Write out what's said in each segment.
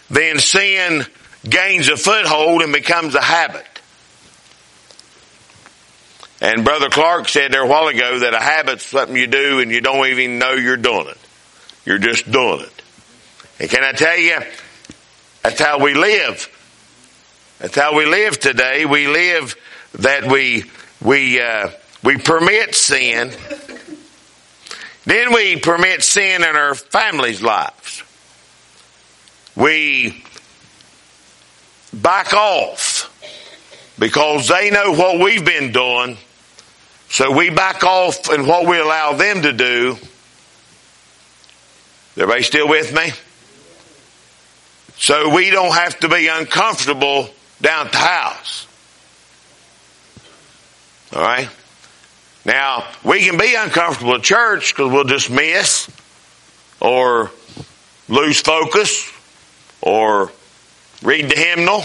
then sin gains a foothold and becomes a habit. And Brother Clark said there a while ago that a habit's something you do and you don't even know you're doing it. You're just doing it. And can I tell you, that's how we live. That's how we live today. We live that we permit sin. Then we permit sin in our families' lives. We back off because they know what we've been doing. So we back off in what we allow them to do. Everybody still with me? So we don't have to be uncomfortable down at the house. All right? Now, we can be uncomfortable at church because we'll just miss or lose focus or read the hymnal.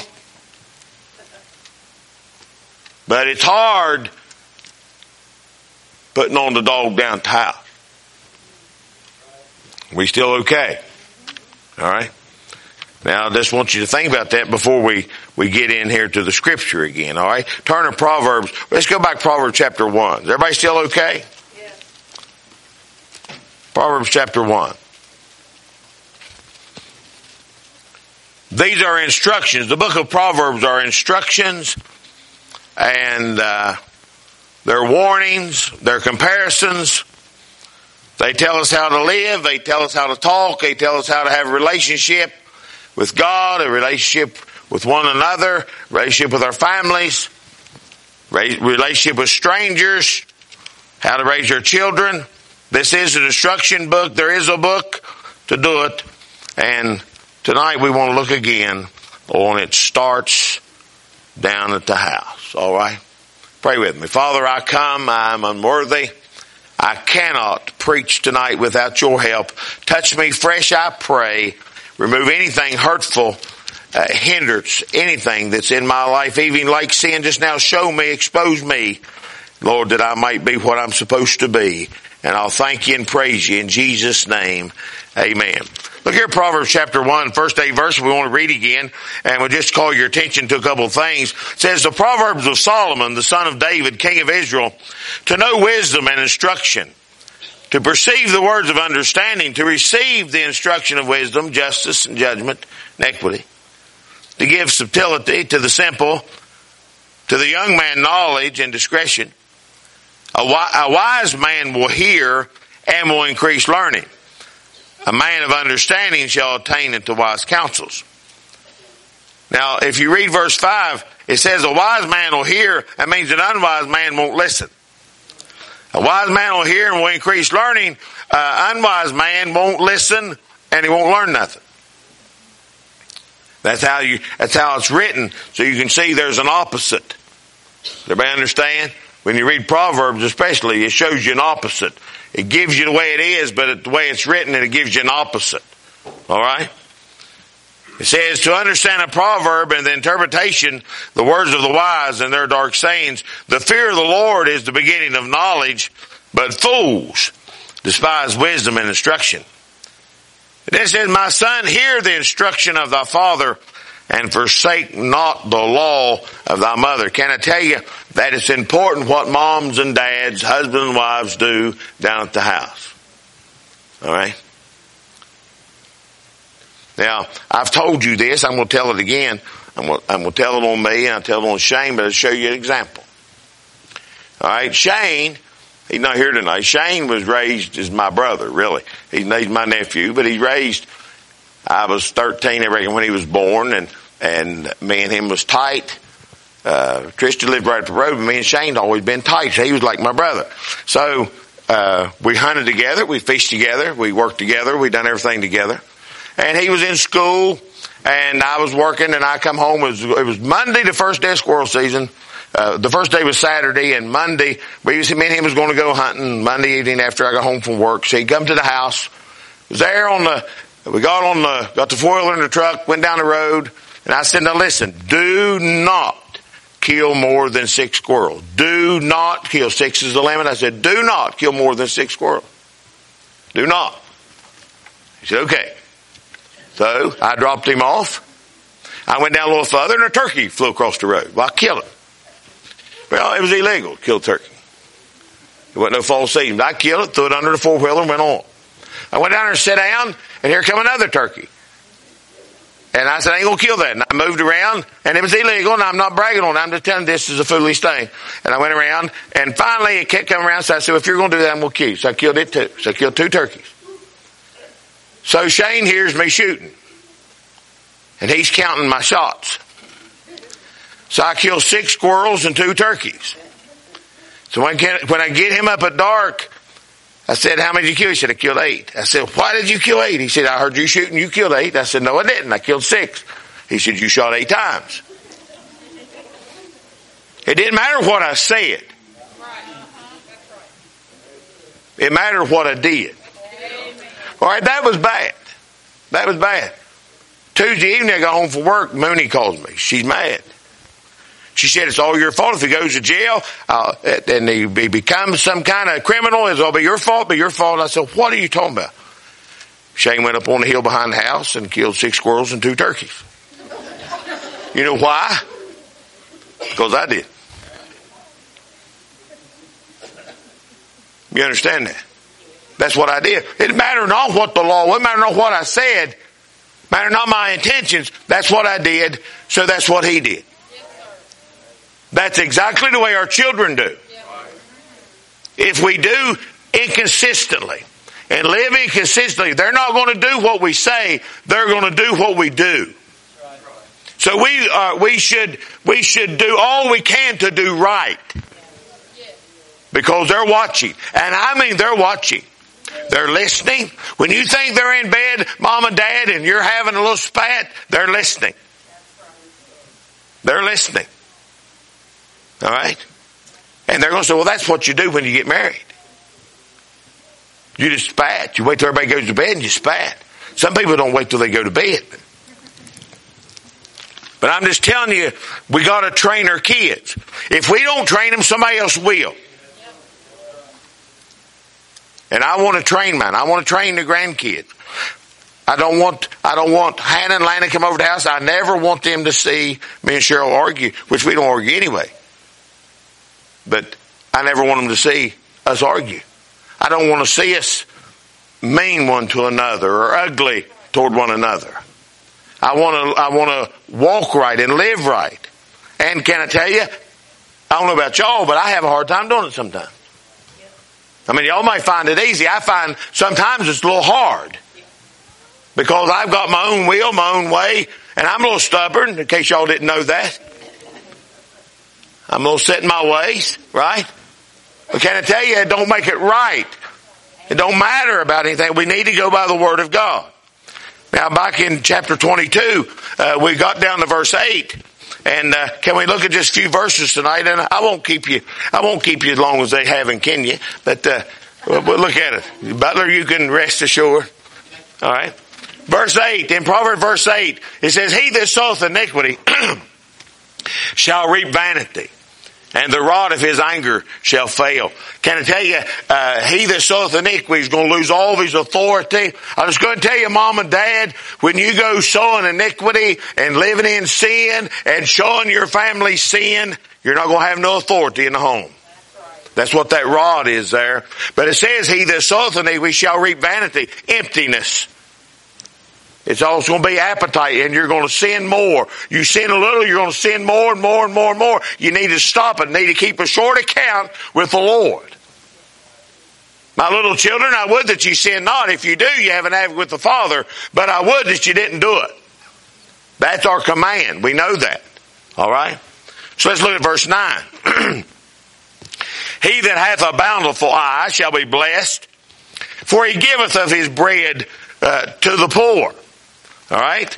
But it's hard putting on the dog down at the house. We still okay? All right? Now, I just want you to think about that before we get in here to the scripture again, all right? Turn to Proverbs. Let's go back to Proverbs chapter 1. Is everybody still okay? Yes. Proverbs chapter 1. These are instructions. The book of Proverbs are instructions, and they're warnings, they're comparisons. They tell us how to live, they tell us how to talk, they tell us how to have a relationship with God, a relationship with one another, a relationship with our families, relationship with strangers, how to raise our children. This is an instruction book. There is a book to do it. And tonight we want to look again on it starts down at the house. All right? Pray with me. Father, I come. I am unworthy. I cannot preach tonight without your help. Touch me fresh, I pray. Remove anything hurtful, hindrance, anything that's in my life, even like sin just now. Show me, expose me, Lord, that I might be what I'm supposed to be. And I'll thank you and praise you in Jesus' name. Amen. Look here, Proverbs chapter 1, first 8 verse. We want to read again, and we'll just call your attention to a couple of things. It says, the Proverbs of Solomon, the son of David, king of Israel, to know wisdom and instruction, to perceive the words of understanding, to receive the instruction of wisdom, justice, and judgment, and equity, to give subtlety to the simple, to the young man knowledge and discretion. A wise man will hear and will increase learning. A man of understanding shall attain into wise counsels. Now, if you read verse 5, it says a wise man will hear. That means an unwise man won't listen. A wise man will hear and will increase learning. An unwise man won't listen and he won't learn nothing. That's how it's written. So you can see there's an opposite. Everybody understand? When you read Proverbs especially, it shows you an opposite. It gives you the way it is, but the way it's written, it gives you an opposite. All right? It says, to understand a proverb and the interpretation, the words of the wise and their dark sayings, the fear of the Lord is the beginning of knowledge, but fools despise wisdom and instruction. And then it says, my son, hear the instruction of thy father, and forsake not the law of thy mother. Can I tell you that it's important what moms and dads, husbands and wives do down at the house? All right? Now, I've told you this. I'm going to tell it again. I'm going to tell it on me and I'll tell it on Shane, but I'll show you an example. All right? Shane, he's not here tonight. Shane was raised as my brother, really. He's my nephew, but he's raised, I was 13, I reckon, when he was born, and me and him was tight. Tristan lived right up the road, but me and Shane always been tight. So he was like my brother. So we hunted together, we fished together, we worked together, we done everything together. And he was in school, and I was working, and I come home. It was Monday, the first day of squirrel season. The first day was Saturday, and Monday, me and him was going to go hunting Monday evening after I got home from work. So he come to the house, was there we got the four-wheeler in the truck, went down the road, and I said, now listen, do not kill more than 6 squirrels. Do not kill. 6 is the limit. I said, do not kill more than 6 squirrels. Do not. He said, okay. So I dropped him off. I went down a little further and a turkey flew across the road. Well, I killed it. Well, it was illegal to kill a turkey. There wasn't no fall season. I killed it, threw it under the four-wheeler and went on. I went down there and sat down, and here come another turkey. And I said, I ain't going to kill that. And I moved around, and it was illegal, and I'm not bragging on it. I'm just telling you this is a foolish thing. And I went around, and finally it kept coming around, so I said, if you're going to do that, I'm going to kill you. So I killed it too. So I killed 2 turkeys. So Shane hears me shooting. And he's counting my shots. So I killed 6 squirrels and 2 turkeys. So when I get him up at dark, I said, how many did you kill? He said, I killed 8. I said, why did you kill 8? He said, I heard you shooting, you killed 8. I said, no, I didn't. I killed 6. He said, you shot 8 times. It didn't matter what I said. It mattered what I did. All right, that was bad. That was bad. Tuesday evening, I got home from work. Mooney calls me. She's mad. She said, it's all your fault. If he goes to jail and he becomes some kind of criminal, it's all be your fault, I said, what are you talking about? Shane went up on the hill behind the house and killed 6 squirrels and 2 turkeys. You know why? Because I did. You understand that? That's what I did. It mattered not what the law, it mattered not what I said, mattered not my intentions. That's what I did, so that's what he did. That's exactly the way our children do. If we do inconsistently and live inconsistently, they're not going to do what we say, they're going to do what we do. So we should do all we can to do right. Because they're watching. And I mean they're watching. They're listening. When you think they're in bed, mom and dad, and you're having a little spat, they're listening. They're listening. All right? And they're going to say, well, that's what you do when you get married. You just spat. You wait till everybody goes to bed and you spat. Some people don't wait till they go to bed. But I'm just telling you, we got to train our kids. If we don't train them, somebody else will. And I want to train mine. I want to train the grandkids. I don't want Hannah and Lana to come over to the house. I never want them to see me and Cheryl argue, which we don't argue anyway. But I never want them to see us argue. I don't want to see us mean one to another or ugly toward one another. I want to walk right and live right. And can I tell you, I don't know about y'all, but I have a hard time doing it sometimes. I mean, y'all might find it easy. I find sometimes it's a little hard. Because I've got my own will, my own way, and I'm a little stubborn, in case y'all didn't know that. I'm a little set in my ways, right? But can I tell you, it don't make it right. It don't matter about anything. We need to go by the Word of God. Now, back in chapter 22, we got down to verse 8. And can we look at just a few verses tonight? And I won't keep you as long as they have in Kenya. But we'll look at it. Butler, you can rest assured. All right. Verse 8, in Proverbs verse 8, it says, he that soweth iniquity shall reap vanity, and the rod of his anger shall fail. Can I tell you, he that soweth iniquity is going to lose all of his authority. I'm just going to tell you, mom and dad, when you go sowing iniquity and living in sin and showing your family sin, you're not going to have no authority in the home. That's what that rod is there. But it says, he that soweth iniquity shall reap vanity, emptiness. It's also going to be appetite, and you're going to sin more. You sin a little, you're going to sin more and more and more and more. You need to stop it. You need to keep a short account with the Lord. My little children, I would that you sin not. If you do, you have an advocate with the Father. But I would that you didn't do it. That's our command. We know that. All right? So let's look at verse 9. He that hath a bountiful eye shall be blessed, for he giveth of his bread to the poor. All right?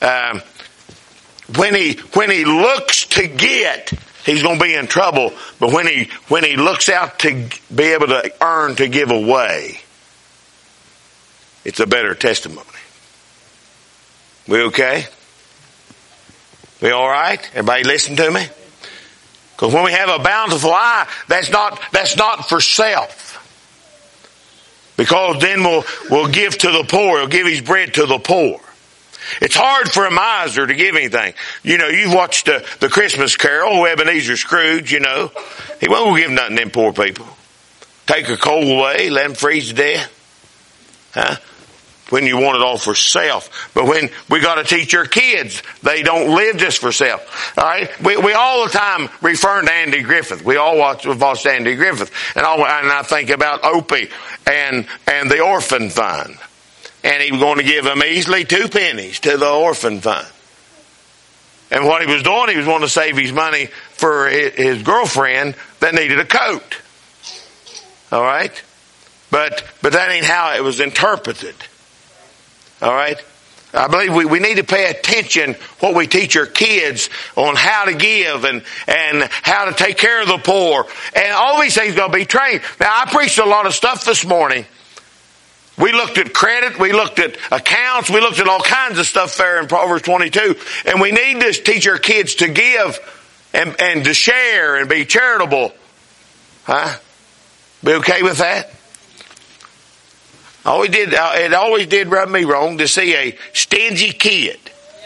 When he looks to get, he's going to be in trouble. But when he looks out to be able to earn to give away, it's a better testimony. We okay? We all right? Everybody listen to me? Because when we have a bountiful eye, that's not for self. Because then we'll give to the poor. He'll give his bread to the poor. It's hard for a miser to give anything. You know, you've watched the Christmas Carol, Ebenezer Scrooge, you know. He won't give nothing to them poor people. Take a cold away, let them freeze to death. Huh? When you want it all for self. But when we got to teach our kids, they don't live just for self. All right? We all the time referring to Andy Griffith. We all watched Andy Griffith. And I think about Opie and the orphan fund. And he was going to give them easily 2 pennies to the orphan fund. And what he was doing, he was wanting to save his money for his girlfriend that needed a coat. All right? But that ain't how it was interpreted. All right? I believe we need to pay attention what we teach our kids on how to give and how to take care of the poor. And all these things got to be trained. Now, I preached a lot of stuff this morning. We looked at credit, we looked at accounts, we looked at all kinds of stuff there in Proverbs 22. And we need to teach our kids to give and to share and be charitable. Huh? Be okay with that? It always did rub me wrong to see a stingy kid.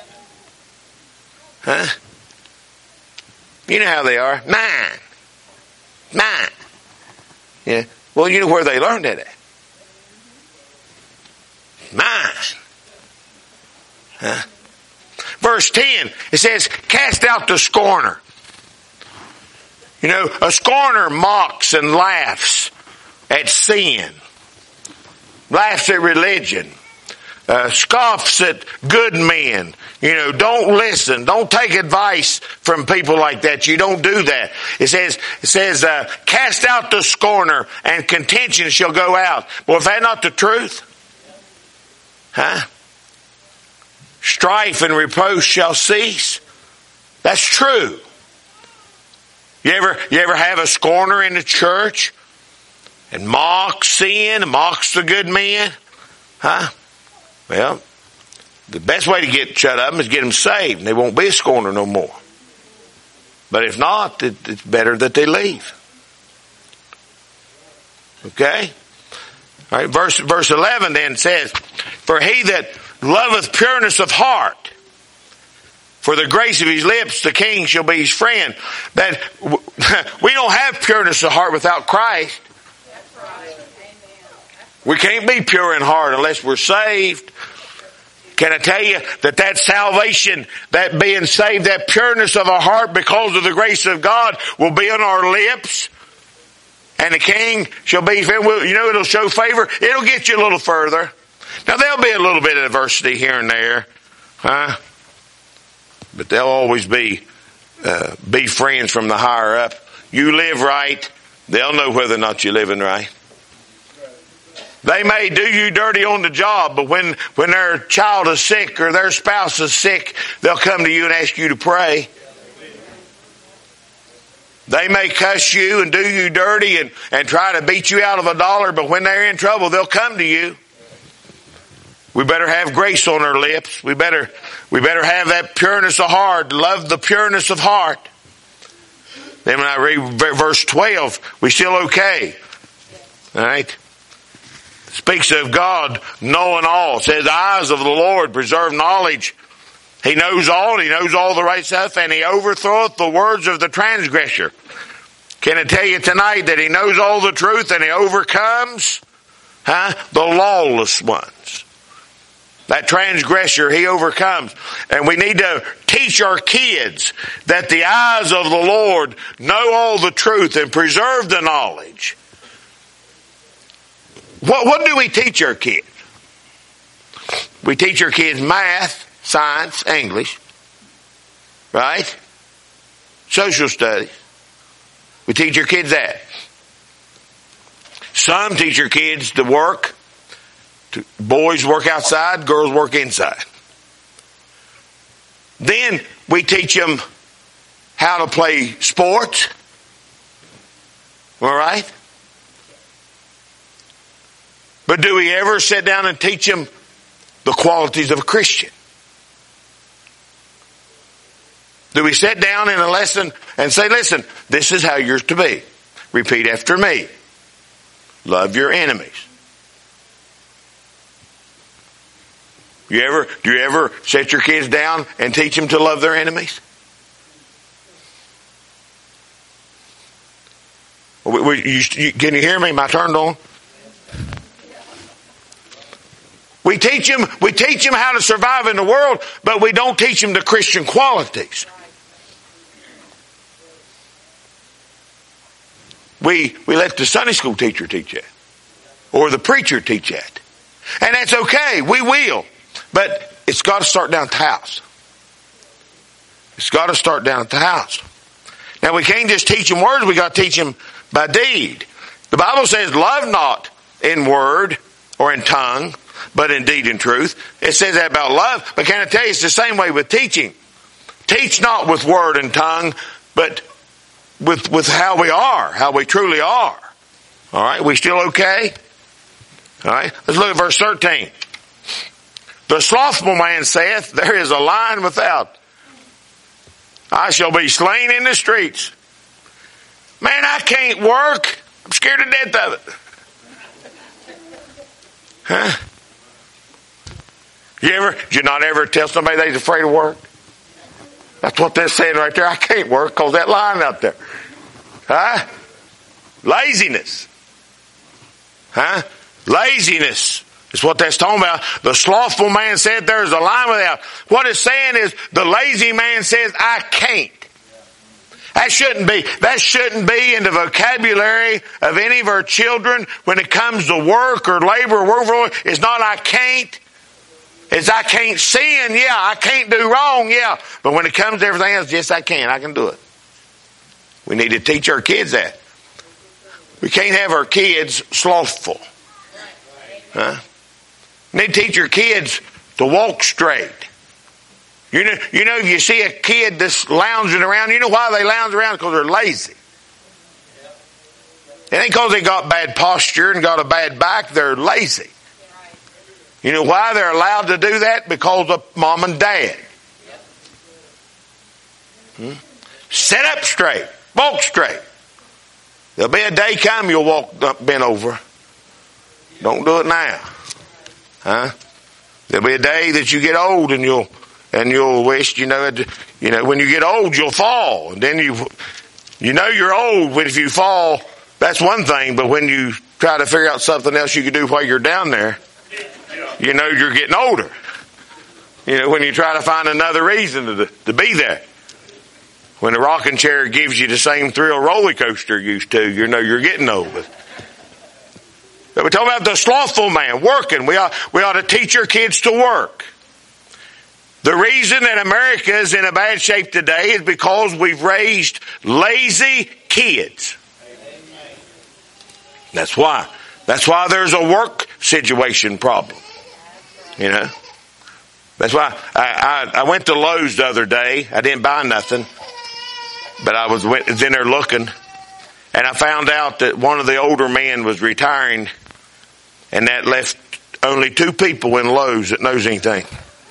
Huh? You know how they are. Mine. Yeah. Well, you know where they learned it at. Mine. Huh? Verse 10, it says, cast out the scorner. You know, a scorner mocks and laughs at sin. Laughs at religion. Scoffs at good men. You know, don't listen. Don't take advice from people like that. You don't do that. It says, cast out the scorner and contention shall go out. Well, is that not the truth? Huh? Strife and reproach shall cease. That's true. You ever have a scorner in the church? And mocks sin, mocks the good men? Huh? Well, the best way to get shut of them is get them saved, and they won't be a scorner no more. But if not, it's better that they leave. Okay? All right, verse 11 then says, for he that loveth pureness of heart, for the grace of his lips, the king shall be his friend. That we don't have pureness of heart without Christ. We can't be pure in heart unless we're saved. Can I tell you that salvation, that being saved, that pureness of our heart because of the grace of God will be on our lips? And the king shall be, you know, it'll show favor. It'll get you a little further. Now there'll be a little bit of adversity here and there. Huh? But they'll always be friends from the higher up. You live right, they'll know whether or not you're living right. They may do you dirty on the job, but when their child is sick or their spouse is sick, they'll come to you and ask you to pray. They may cuss you and do you dirty and try to beat you out of $1, but when they're in trouble, they'll come to you. We better have grace on our lips. We better have that pureness of heart, love the pureness of heart. Then when I read verse 12, we still okay. All right? Speaks of God knowing all. It says, the eyes of the Lord preserve knowledge. He knows all. He knows all the right stuff. And he overthroweth the words of the transgressor. Can I tell you tonight that he knows all the truth and he overcomes the lawless ones. That transgressor, he overcomes. And we need to teach our kids that the eyes of the Lord know all the truth and preserve the knowledge. What do we teach our kids? We teach our kids math, science, English, right? Social studies. We teach our kids that. Some teach our kids to work. Boys work outside, girls work inside. Then we teach them how to play sports. All right? But do we ever sit down and teach them the qualities of a Christian? Do we sit down in a lesson and say, listen, this is how you're to be. Repeat after me. Love your enemies. Do you ever set your kids down and teach them to love their enemies? Can you hear me? Am I turned on? We teach them how to survive in the world, but we don't teach them the Christian qualities. We let the Sunday school teacher teach that. Or the preacher teach that. And that's okay. We will. But it's got to start down at the house. It's got to start down at the house. Now we can't just teach them words. We got to teach them by deed. The Bible says, love not in word or in tongue, but in deed and truth. It says that about love. But can I tell you, it's the same way with teaching. Teach not with word and tongue, but with how we are, how we truly are. All right, we still okay? All right, let's look at verse 13. The slothful man saith, there is a lion without. I shall be slain in the streets. Man, I can't work. I'm scared to death of it. Huh? Did you not ever tell somebody they're afraid of work? That's what they're saying right there. I can't work because that lion out there. Huh? Laziness. Huh? Laziness is what that's talking about. The slothful man said there's a lion without. What it's saying is the lazy man says, I can't. That shouldn't be in the vocabulary of any of our children when it comes to work or labor or work. It's not I can't. It's I can't sin. Yeah, I can't do wrong. Yeah. But when it comes to everything else, yes, I can. I can do it. We need to teach our kids that. We can't have our kids slothful. Huh? We need to teach your kids to walk straight. You know, if you see a kid that's lounging around, you know why they lounge around? Because they're lazy. It ain't because they got bad posture and got a bad back. They're lazy. You know why they're allowed to do that? Because of mom and dad. Sit up straight. Walk straight. There'll be a day come you'll walk up, bent over. Don't do it now. Huh? There'll be a day that you get old and you'll wish, when you get old you'll fall. And then you know you're old if you fall. That's one thing, but when you try to figure out something else you can do while you're down there, you know you're getting older. When you try to find another reason to be there. When the rocking chair gives you the same thrill roller coaster used to, you know you're getting old. But we're talking about the slothful man working. We ought to teach our kids to work. The reason that America is in a bad shape today is because we've raised lazy kids. That's why. That's why there's a work situation problem. That's why I went to Lowe's the other day. I didn't buy nothing, but I was in there looking, and I found out that one of the older men was retiring, and that left only 2 people in Lowe's that knows anything.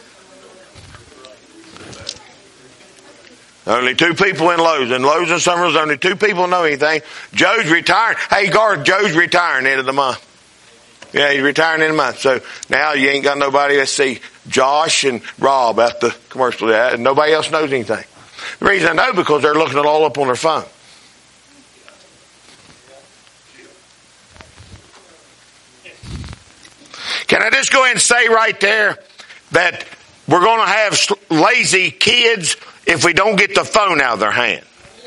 Only 2 people in Lowe's. In Lowe's and Summers, only 2 people know anything. Joe's retiring. Hey, guard, Joe's retiring end of the month. Yeah, he's retiring in a month. So now you ain't got nobody. Let's see, Josh and Rob at the commercial. And nobody else knows anything. The reason I know because they're looking it all up on their phone. Can I just go ahead and say right there that we're going to have lazy kids if we don't get the phone out of their hand?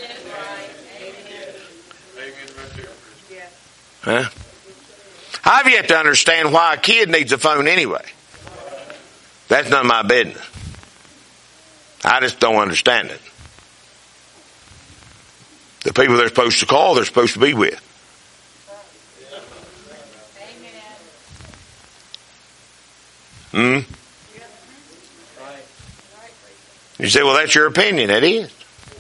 Huh? I've yet to understand why a kid needs a phone anyway. That's none of my business. I just don't understand it. The people they're supposed to call, they're supposed to be with. You say, well, that's your opinion. It is.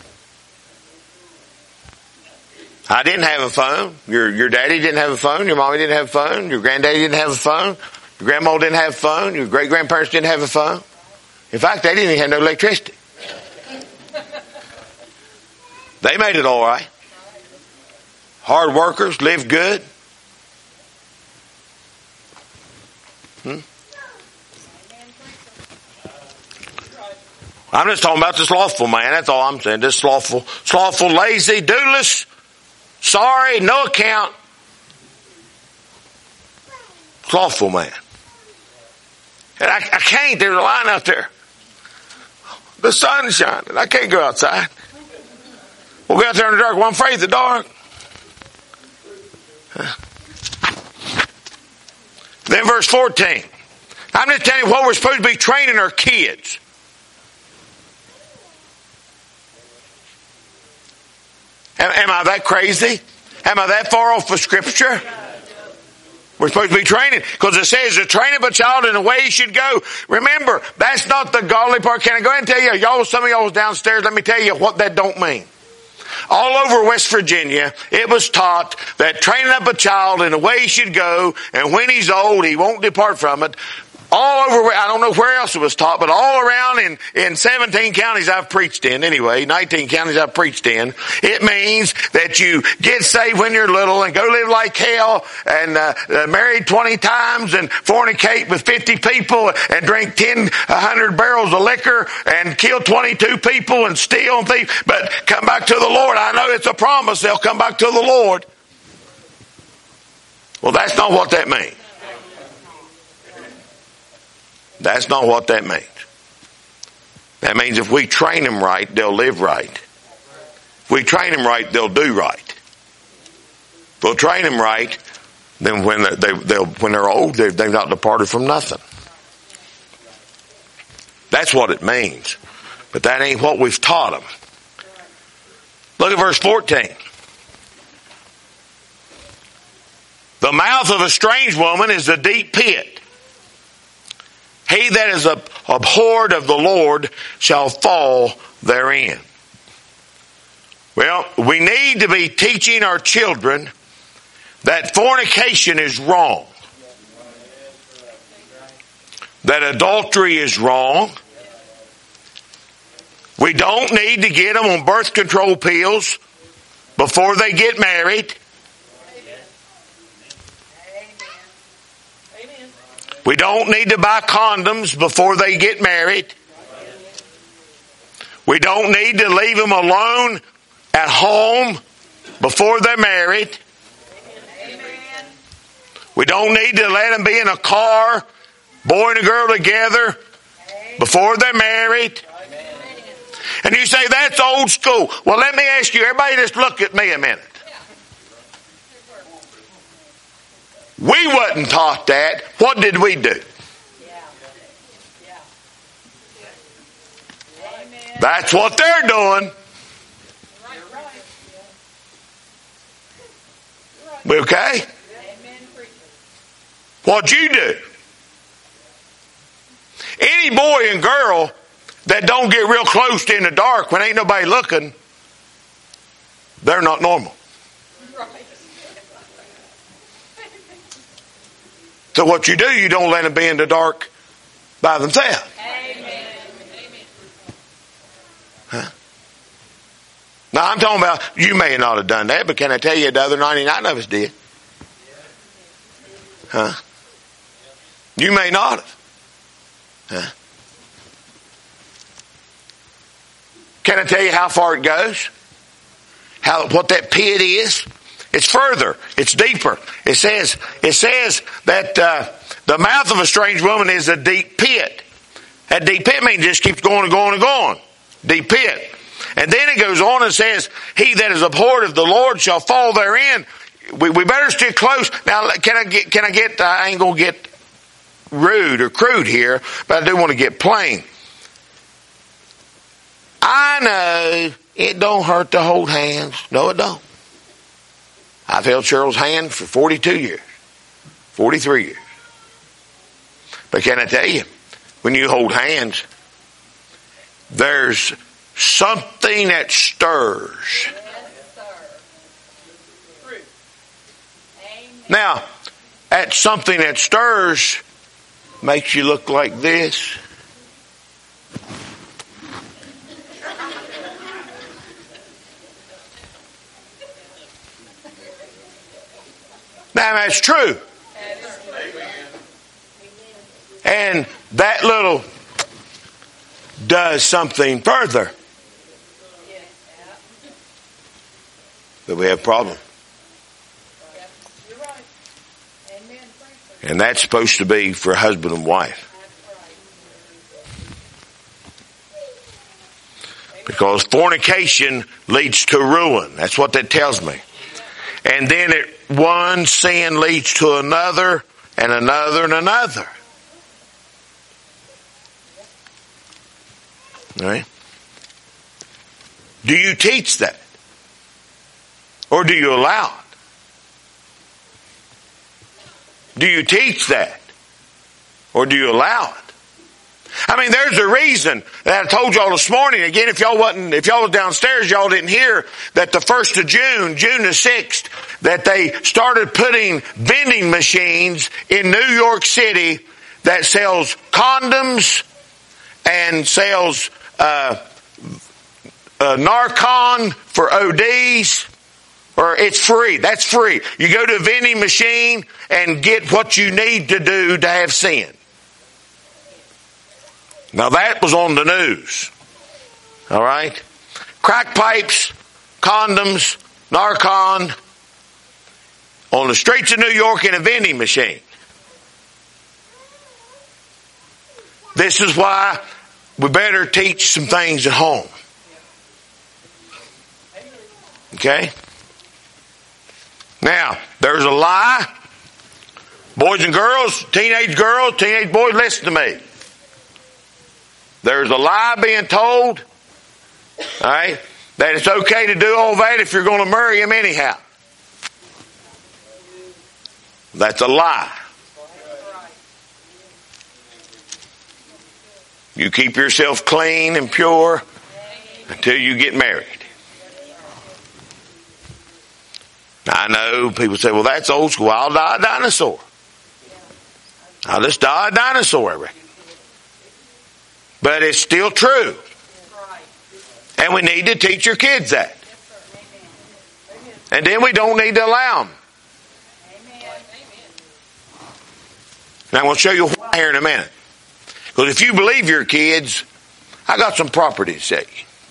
I didn't have a phone. Your daddy didn't have a phone. Your mommy didn't have a phone. Your granddaddy didn't have a phone. Your grandma didn't have a phone. Your great-grandparents didn't have a phone. In fact, they didn't even have no electricity. They made it all right. Hard workers, lived good. I'm just talking about the slothful man. That's all I'm saying. This slothful, lazy, dooless, sorry, no account, slothful man. And I can't. There's a line out there. The sun's shining. I can't go outside. We'll go out there in the dark. Well, I'm afraid of the dark. Then verse 14. I'm just telling you what we're supposed to be training our kids. Am I that crazy? Am I that far off of Scripture? We're supposed to be training. Because it says to train up a child in the way he should go. Remember, that's not the godly part. Can I go ahead and tell you, y'all, some of y'all was downstairs, let me tell you what that don't mean. All over West Virginia, it was taught that training up a child in the way he should go, and when he's old, he won't depart from it. All over, I don't know where else it was taught, but all around in 17 counties I've preached in, anyway, 19 counties I've preached in, it means that you get saved when you're little and go live like hell and marry 20 times and fornicate with 50 people and drink 100 barrels of liquor and kill 22 people and steal and thief, but come back to the Lord. I know it's a promise they'll come back to the Lord. Well, that's not what that means. That's not what that means. That means if we train them right, they'll live right. If we train them right, they'll do right. If we'll train them right, then when they're old, they've not departed from nothing. That's what it means. But that ain't what we've taught them. Look at verse 14. The mouth of a strange woman is a deep pit. He that is abhorred of the Lord shall fall therein. Well, we need to be teaching our children that fornication is wrong. That adultery is wrong. We don't need to get them on birth control pills before they get married. We don't need to buy condoms before they get married. We don't need to leave them alone at home before they're married. We don't need to let them be in a car, boy and a girl together, before they're married. And you say, that's old school. Well, let me ask you, everybody just look at me a minute. We wasn't taught that. What did we do? That's what they're doing. Okay? What'd you do? Any boy and girl that don't get real close in the dark when ain't nobody looking, they're not normal. So what you do, you don't let them be in the dark by themselves. Amen. Huh? Now I'm talking about, you may not have done that, but can I tell you the other 99 of us did? Huh? You may not have. Huh? Can I tell you how far it goes? What that pit is? It's further. It's deeper. It says that the mouth of a strange woman is a deep pit. That deep pit means it just keeps going and going and going. Deep pit. And then it goes on and says, he that is abhorred of the Lord shall fall therein. We better stick close. Now, I ain't going to get rude or crude here, but I do want to get plain. I know it don't hurt to hold hands. No, it don't. I've held Cheryl's hand for 42 years, 43 years. But can I tell you, when you hold hands, there's something that stirs. Now, that something that stirs makes you look like this. Now that's true. And that little does something further, then we have a problem. And that's supposed to be for husband and wife. Because fornication leads to ruin. That's what that tells me. And then one sin leads to another and another and another. All right? Do you teach that? Or do you allow it? Do you teach that? Or do you allow it? I mean, there's a reason that I told y'all this morning. Again, if y'all was downstairs, y'all didn't hear that the 1st of June, June the 6th, that they started putting vending machines in New York City that sells condoms and sells Narcan for ODs. Or it's free. That's free. You go to a vending machine and get what you need to do to have sin. Now that was on the news. All right? Crack pipes, condoms, Narcan on the streets of New York in a vending machine. This is why we better teach some things at home. Okay? Now, there's a lie. Boys and girls, teenage boys, listen to me. There's a lie being told, all right, that it's okay to do all that if you're going to marry him anyhow. That's a lie. You keep yourself clean and pure until you get married. Now, I know people say, well, that's old school. I'll die a dinosaur. I'll just die a dinosaur, I reckon. But it's still true. And we need to teach your kids that. And then we don't need to allow them. Now I'm going to show you why here in a minute. Because if you believe your kids, I got some property to say.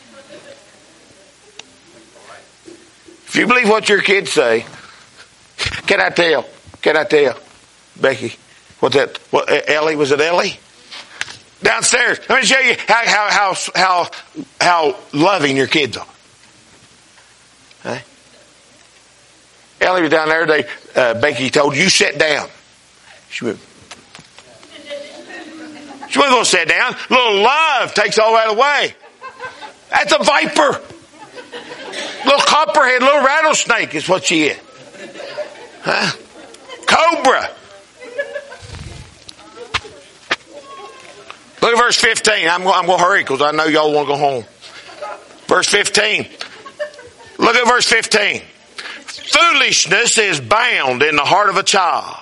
If you believe what your kids say, can I tell, Becky, what's that? What, Ellie, was it Ellie? Downstairs. Let me show you how loving your kids are. Okay? Ellie was down there today. Becky told you sit down. She wasn't going to sit down. A little love takes all that away. That's a viper. Little copperhead, little rattlesnake is what she is. Huh? Cobra. Look at verse 15. I'm going to hurry because I know y'all want to go home. Verse 15. Look at verse 15. Foolishness is bound in the heart of a child,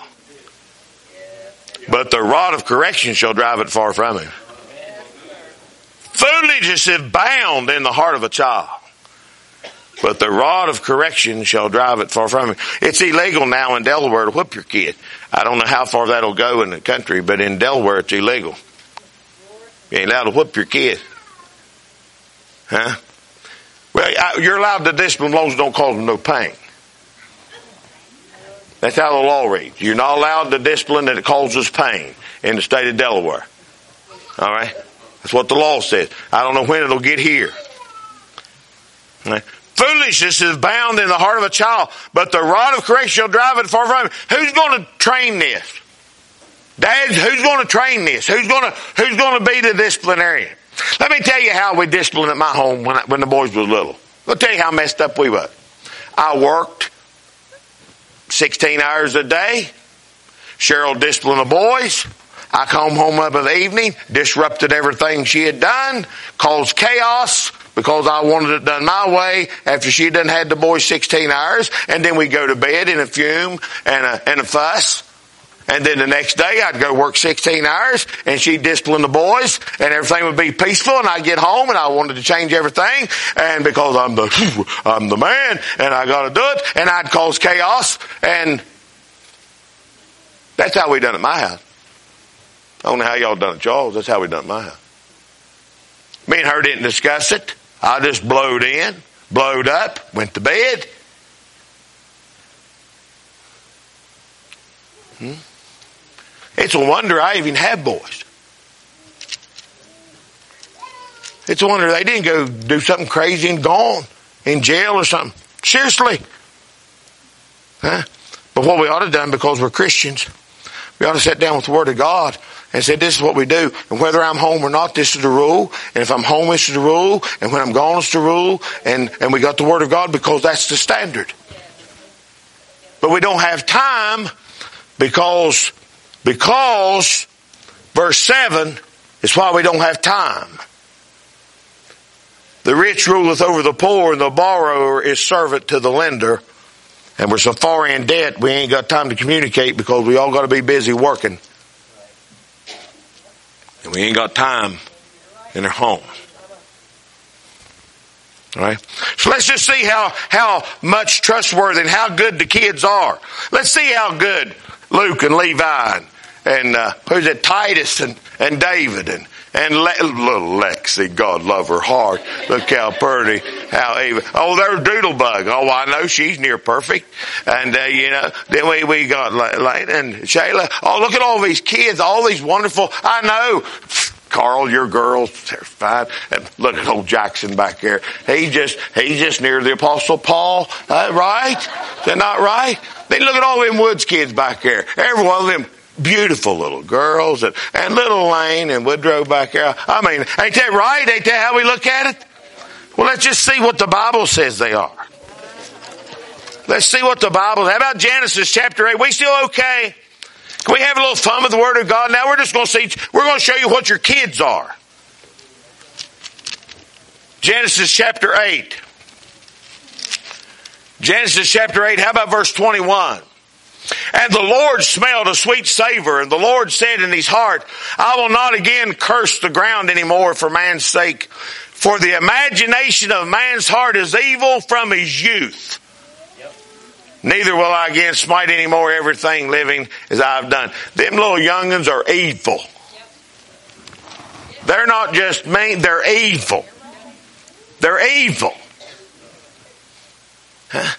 but the rod of correction shall drive it far from him. Foolishness is bound in the heart of a child, but the rod of correction shall drive it far from him. It's illegal now in Delaware to whip your kid. I don't know how far that'll go in the country, but in Delaware it's illegal. You ain't allowed to whip your kid. Huh? Well, you're allowed to discipline as long as it don't cause them no pain. That's how the law reads. You're not allowed to discipline that it causes pain in the state of Delaware. All right? That's what the law says. I don't know when it'll get here. All right? Foolishness is bound in the heart of a child, but the rod of correction shall drive it far from him. Who's going to train this? Dads, who's going to train this? Who's going to be the disciplinarian? Let me tell you how we disciplined at my home when the boys was little. I'll tell you how messed up we were. I worked 16 hours a day. Cheryl disciplined the boys. I come home up in the evening, disrupted everything she had done, caused chaos because I wanted it done my way after she done had the boys 16 hours. And then we go to bed in a fume and a fuss. And then the next day I'd go work 16 hours and she'd discipline the boys and everything would be peaceful, and I'd get home and I wanted to change everything, and because I'm the man and I gotta do it, and I'd cause chaos. And that's how we done it at my house. I don't know how y'all done it at y'all's. That's how we done it at my house. Me and her didn't discuss it. I just blowed in, blowed up, went to bed. It's a wonder I even have boys. It's a wonder they didn't go do something crazy and gone in jail or something. Seriously. Huh? But what we ought to have done, because we're Christians, we ought to sit down with the Word of God and say, this is what we do. And whether I'm home or not, this is the rule. And if I'm home, this is the rule. And when I'm gone, it's the rule. And we got the Word of God because that's the standard. But we don't have time because verse 7 is why we don't have time. The rich ruleth over the poor, and the borrower is servant to the lender. And we're so far in debt, we ain't got time to communicate because we all got to be busy working. And we ain't got time in our home. All right? So let's just see how much trustworthy and how good the kids are. Let's see how good Luke and Levi and who's it, Titus and David and little Lexi, God love her heart. Look how pretty, how even. Oh, there's Doodlebug. Oh, I know she's near perfect. And then we got Lane and Shayla. Oh, look at all these kids, all these wonderful. I know. Carl, your girls, they're fine. And look at old Jackson back there. He's just near the Apostle Paul, right? Is that not right? Then look at all them Woods kids back there. Every one of them beautiful little girls and little Lane and Woodrow back there. I mean, ain't that right? Ain't that how we look at it? Well, let's just see what the Bible says they are. Let's see what the Bible. How about Genesis chapter 8? We still okay? Can we have a little fun with the Word of God? Now we're just going to see. We're going to show you what your kids are. Genesis chapter 8. Genesis chapter 8. How about verse 21? And the Lord smelled a sweet savor, and the Lord said in his heart, I will not again curse the ground anymore for man's sake, for the imagination of man's heart is evil from his youth. Neither will I again smite any more everything living as I've done. Them little young'uns are evil. They're not just mean, they're evil. They're evil. Huh?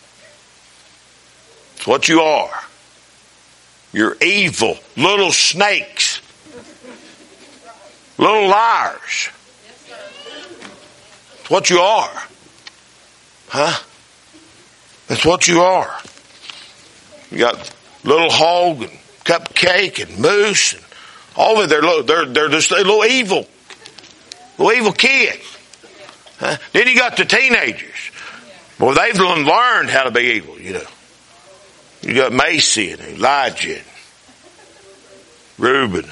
It's what you are. You're evil. Little snakes. Little liars. It's what you are. Huh? That's what you are. You got little hog and cupcake and moose and all of it. They're just a little evil kids. Huh? Then you got the teenagers. Well, they've learned how to be evil, you know. You got Macy and Elijah and Reuben.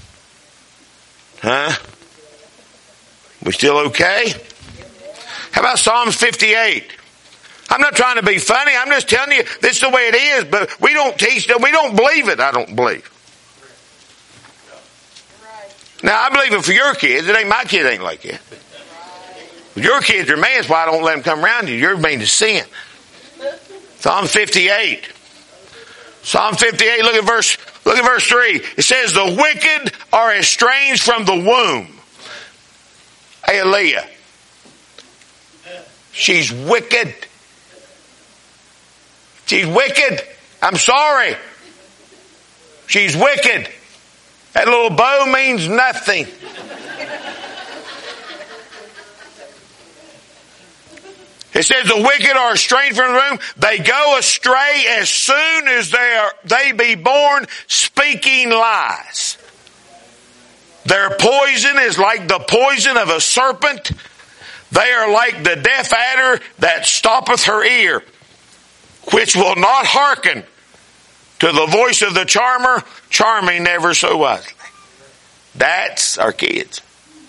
Huh? We still okay? How about Psalms 58? I'm not trying to be funny. I'm just telling you this is the way it is, but we don't teach them. We don't believe it, I don't believe. Now, I believe it for your kids. It ain't my kids ain't like that. If your kids are mad, that's why I don't let them come around you. You're mean to sin. Psalm 58. Psalm 58, look at verse 3. It says, the wicked are estranged from the womb. Hey, Aaliyah. She's wicked. She's wicked. I'm sorry. She's wicked. That little bow means nothing. It says the wicked are estranged from the womb. They go astray as soon as they be born, speaking lies. Their poison is like the poison of a serpent. They are like the deaf adder that stoppeth her ear, which will not hearken to the voice of the charmer, charming never so wisely. That's our kids.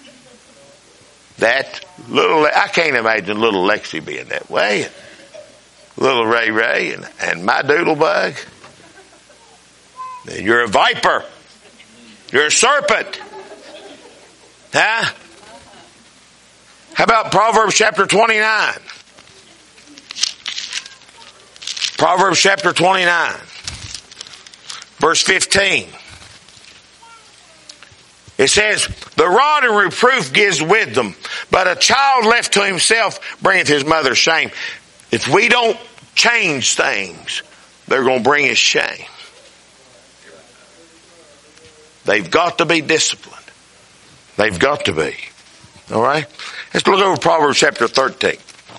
That little, I can't imagine little Lexi being that way. Little Ray and my Doodlebug. You're a viper. You're a serpent. Huh? How about Proverbs chapter 29? Proverbs chapter 29, verse 15. It says, the rod and reproof gives wisdom, but a child left to himself bringeth his mother shame. If we don't change things, they're going to bring us shame. They've got to be disciplined. They've got to be. All right? Let's look over Proverbs chapter 13.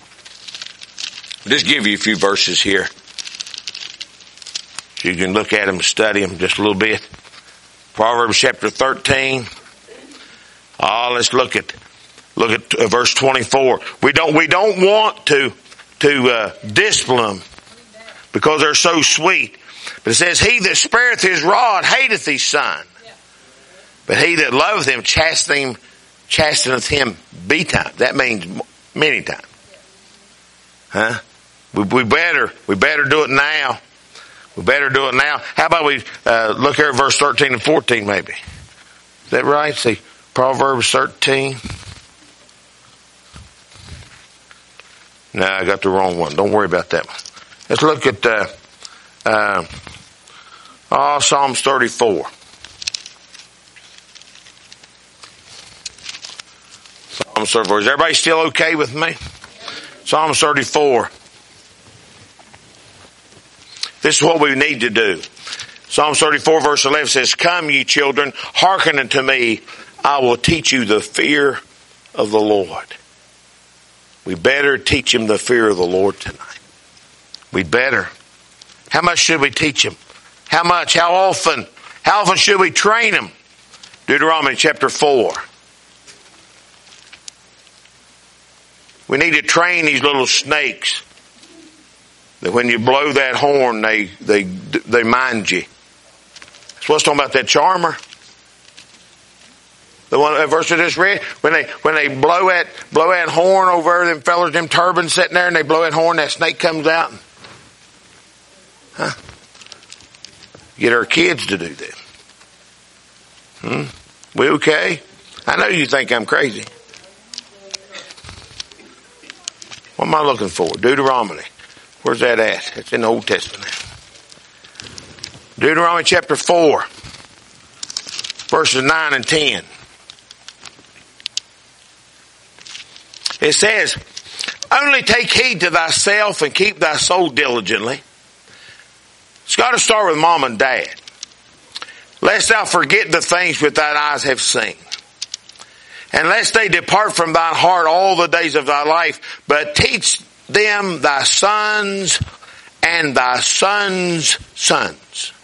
Just give you a few verses here. So you can look at them and study them just a little bit. Proverbs chapter 13. Let's look at verse 24. We don't want to discipline them because they're so sweet. But it says, he that spareth his rod hateth his son. But he that loveth him chasteneth him betimes. That means many times. Huh? We better do it now. We better do it now. How about we look here at verse 13 and 14 maybe? Is that right? See, Proverbs 13. No, I got the wrong one. Don't worry about that one. Let's look at Psalms 34. Psalms 34. Is everybody still okay with me? Psalms 34. This is what we need to do. Psalms 34 verse 11 says, come ye children, hearken unto me. I will teach you the fear of the Lord. We better teach him the fear of the Lord tonight. We better. How much should we teach him? How much? How often? How often should we train him? Deuteronomy chapter 4. We need to train these little snakes that when you blow that horn, they mind you. That's what's talking about that charmer. The one that verse I just read, when they blow that horn over them fellas, them turbans sitting there, and they blow that horn, that snake comes out. Get our kids to do that. We okay? I know you think I'm crazy. What am I looking for? Deuteronomy. Where's that at? It's in the Old Testament. Deuteronomy chapter 4, verses 9 and 10. It says, only take heed to thyself and keep thy soul diligently. It's got to start with mom and dad. Lest thou forget the things which thine eyes have seen. And lest they depart from thine heart all the days of thy life, but teach them thy sons and thy sons' sons.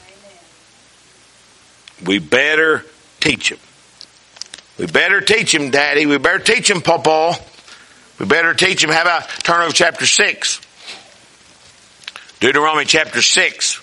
We better teach them. We better teach them, Daddy. We better teach them, Papa. We better teach them. How about turn over chapter 6? Deuteronomy chapter 6.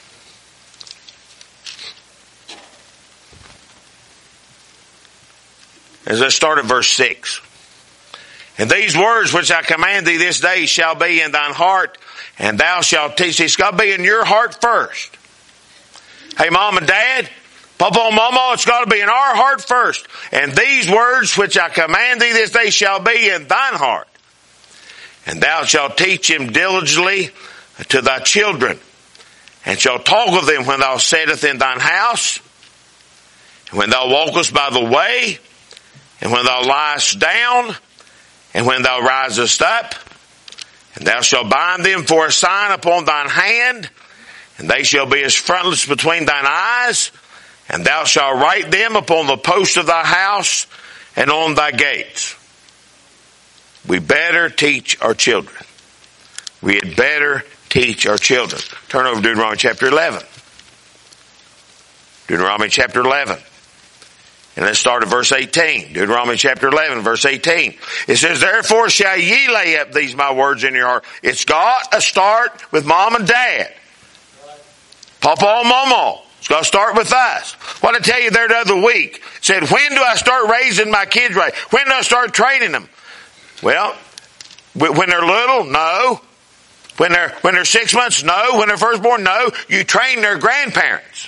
As I start at verse 6. And these words which I command thee this day shall be in thine heart, and thou shalt teach. It's got to be in your heart first. Hey, Mom and Dad, Papa and Mama, it's got to be in our heart first. And these words which I command thee this day shall be in thine heart. And thou shalt teach them diligently to thy children, and shalt talk of them when thou sittest in thine house, and when thou walkest by the way, and when thou liest down, and when thou risest up. And thou shalt bind them for a sign upon thine hand, and they shall be as frontlets between thine eyes, and thou shalt write them upon the posts of thy house and on thy gates. We better teach our children. We had better teach our children. Turn over to Deuteronomy chapter 11. Deuteronomy chapter 11. And let's start at verse 18. Deuteronomy chapter 11, verse 18. It says, therefore shall ye lay up these my words in your heart. It's got to start with mom and dad. Papa and mama. It's got to start with us. What I tell you there the other week, said, when do I start raising my kids right? When do I start training them? Well, when they're little, no. When they're 6 months, no. When they're first born, no. You train their grandparents.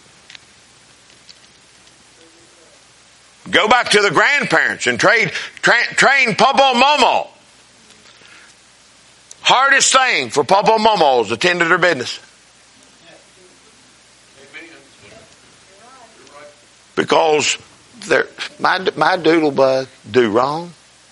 Go back to the grandparents and train Papa and Mama. Hardest thing for Papa and Mama is to tend to their business. Because my doodlebug do wrong?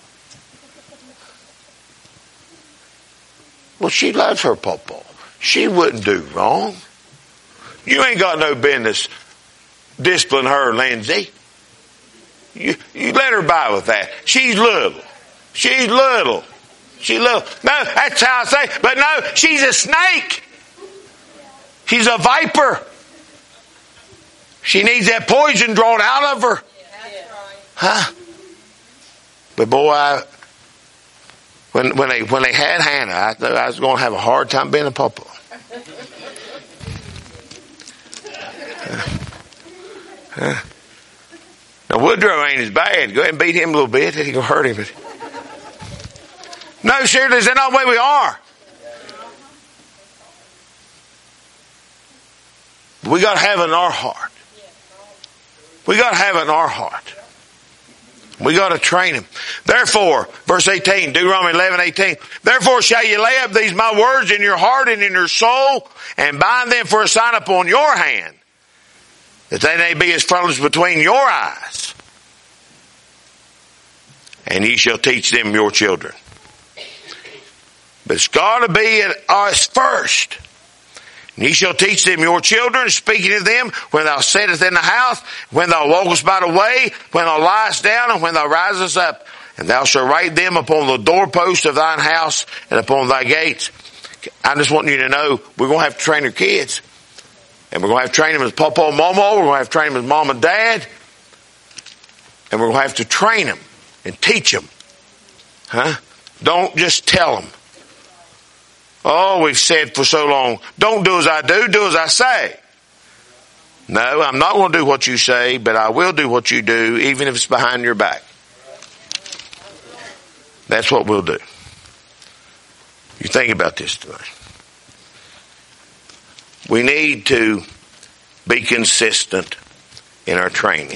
Well, she loves her pawpaw. She wouldn't do wrong. You ain't got no business disciplining her, Lindsay. You let her by with that. She's little. She's little. She's little. No, that's how I say it. But no, she's a snake. She's a viper. She needs that poison drawn out of her. Huh? But boy, when they had Hannah, I thought I was going to have a hard time being a pawpaw. Now Woodrow ain't as bad. Go ahead and beat him a little bit. He gonna hurt him. But no, seriously, is that not the way we are? We got to have it in our heart. We got to have it in our heart. We got to train him. Therefore, verse 18, Deuteronomy 11:18. Therefore shall you lay up these my words in your heart and in your soul, and bind them for a sign upon your hand, that they may be as frontlets between your eyes. And ye shall teach them your children. But it's got to be at us first. And ye shall teach them your children, speaking of them, when thou sittest in the house, when thou walkest by the way, when thou liest down, and when thou risest up. And thou shalt write them upon the doorpost of thine house and upon thy gates. I just want you to know, we're going to have to train our kids. And we're going to have to train them as Papa and Mama. We're going to have to train them as Mom and Dad. And we're going to have to train them and teach them. Huh? Don't just tell them. Oh, we've said for so long, don't do as I do as I say. No, I'm not going to do what you say, but I will do what you do, even if it's behind your back. That's what we'll do. You think about this tonight. We need to be consistent in our training.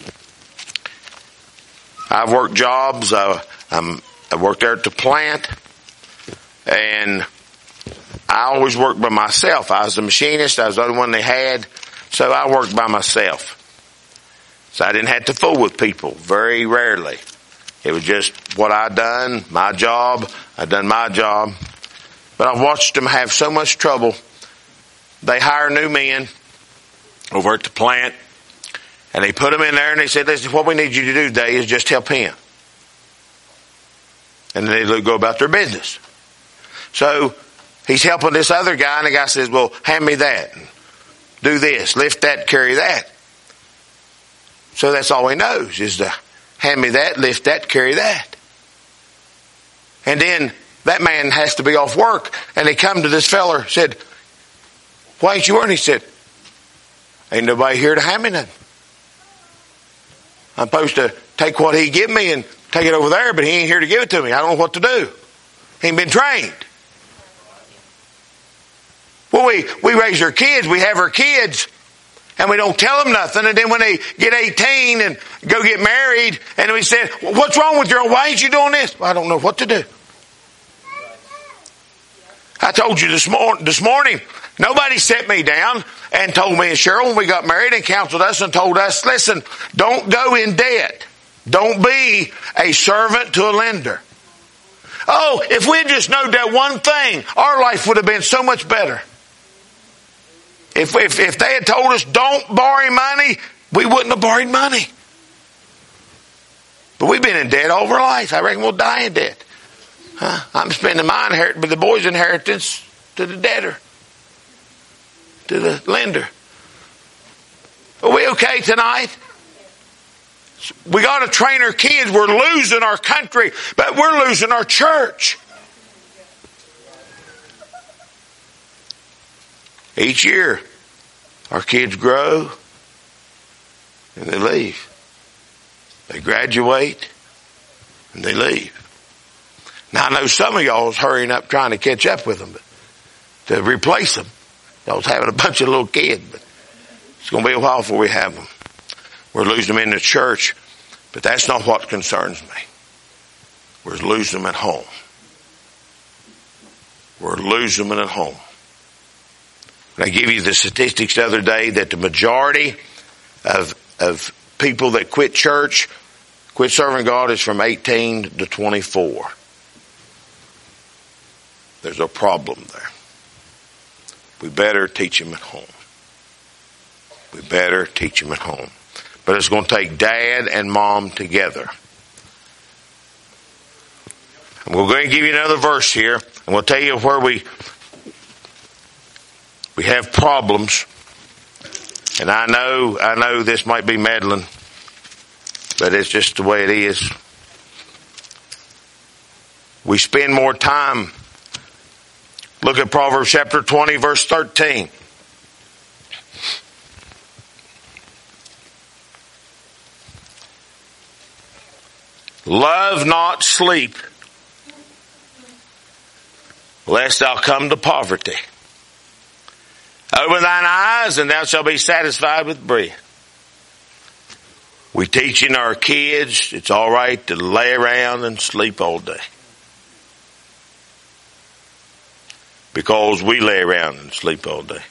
I've worked jobs. I worked there at the plant, and I always worked by myself. I was the machinist. I was the only one they had, so I worked by myself. So I didn't have to fool with people, very rarely. It was just what I done, my job. I done my job. But I've watched them have so much trouble. They hire new men over at the plant, and they put them in there, and they said, "Listen, what we need you to do today is just help him." And then they go about their business. So he's helping this other guy, and the guy says, "Well, hand me that. Do this. Lift that, carry that." So that's all he knows is to hand me that, lift that, carry that. And then that man has to be off work, and they come to this feller, said, "Why ain't you working?" He said, "Ain't nobody here to hand me nothing. I'm supposed to take what he give me and take it over there, but he ain't here to give it to me. I don't know what to do. He ain't been trained." Well, we raise our kids, we have our kids, and we don't tell them nothing. And then when they get 18 and go get married, and we said, "What's wrong with you? Why ain't you doing this?" "Well, I don't know what to do." I told you this morning, nobody set me down and told me and Cheryl when we got married and counseled us and told us, "Listen, don't go in debt. Don't be a servant to a lender." Oh, if we had just known that one thing, our life would have been so much better. If they had told us don't borrow money, we wouldn't have borrowed money. But we've been in debt all our life. I reckon we'll die in debt. I'm spending my inheritance, but the boy's inheritance to the debtor, to the lender. Are we okay tonight? We got to train our kids. We're losing our country, but we're losing our church. Each year, our kids grow and they leave. They graduate and they leave. Now, I know some of y'all is hurrying up trying to catch up with them, but to replace them. Y'all's having a bunch of little kids, but it's going to be a while before we have them. We're losing them in the church, but that's not what concerns me. We're losing them at home. We're losing them at home. And I gave you the statistics the other day that the majority of people that quit church, quit serving God, is from 18 to 24. There's a problem there. We better teach them at home. We better teach them at home. But it's going to take dad and mom together. And we're going to give you another verse here, and we'll tell you where we have problems. And I know this might be meddling, but it's just the way it is. We spend more time. Look at Proverbs chapter 20, verse 13. Love not sleep, lest thou come to poverty. Open thine eyes, and thou shalt be satisfied with bread. We teaching our kids it's all right to lay around and sleep all day. Because we lay around and sleep all day.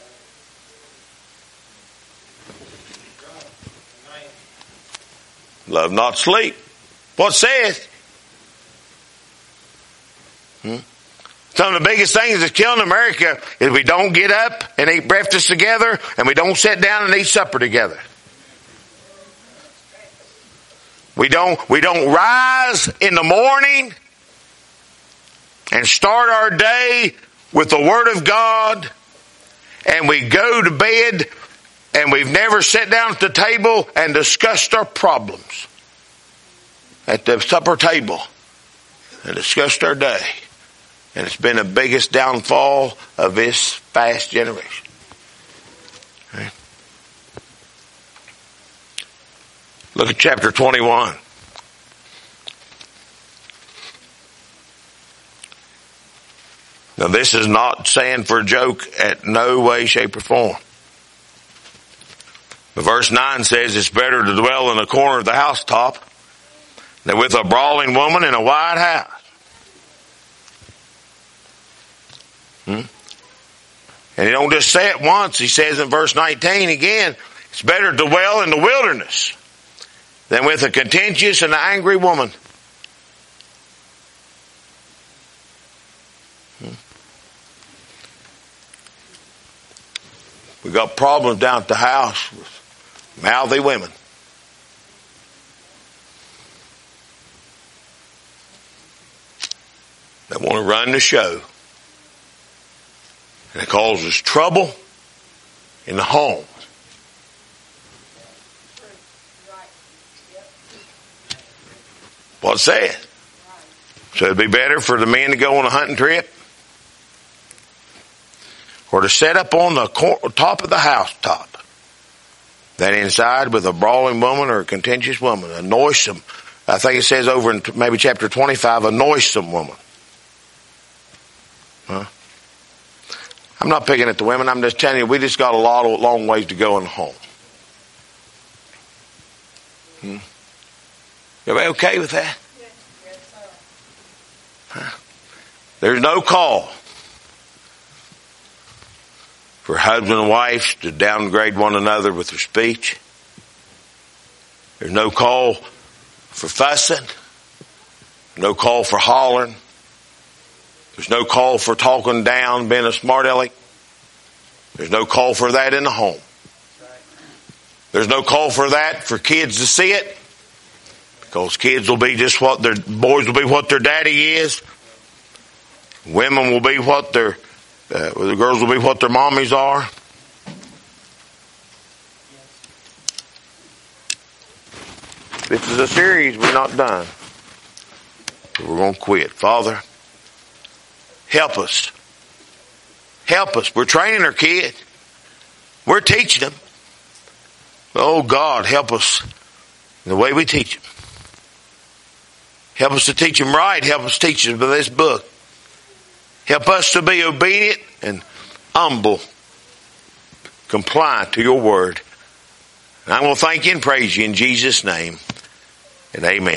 Love not sleep. What saith? Some of the biggest things that's killing America is we don't get up and eat breakfast together, and we don't sit down and eat supper together. We don't rise in the morning and start our day with the Word of God, and we go to bed and we've never sat down at the table and discussed our problems at the supper table and discussed our day. And it's been the biggest downfall of this fast generation. Right? Look at chapter 21. Now this is not saying for a joke at no way, shape, or form. The verse 9 says it's better to dwell in the corner of the housetop than with a brawling woman in a wide house. And he don't just say it once. He says in verse 19 again, it's better to dwell in the wilderness than with a contentious and angry woman. We got problems down at the house with mouthy women. That want to run the show. And it causes trouble in the home. What's that? So it'd be better for the men to go on a hunting trip or to set up on the top of the housetop than inside with a brawling woman or a contentious woman, a noisome. I think it says over in maybe chapter 25, a noisome woman. Huh? I'm not picking at the women. I'm just telling you, we just got a long ways to go in the home. Everybody okay with that? Huh? There's no call for husband and wives to downgrade one another with their speech. There's no call for fussing. No call for hollering. There's no call for talking down, being a smart aleck. There's no call for that in the home. There's no call for that for kids to see it. Because kids will be just boys will be what their daddy is. Women will be what the girls will be what their mommies are. This is a series we're not done. So we're going to quit. Father, help us. Help us. We're training our kids. We're teaching them. Oh God, help us in the way we teach them. Help us to teach them right. Help us teach them by this book. Help us to be obedient and humble, compliant to your word. And I will thank you and praise you in Jesus' name. And amen.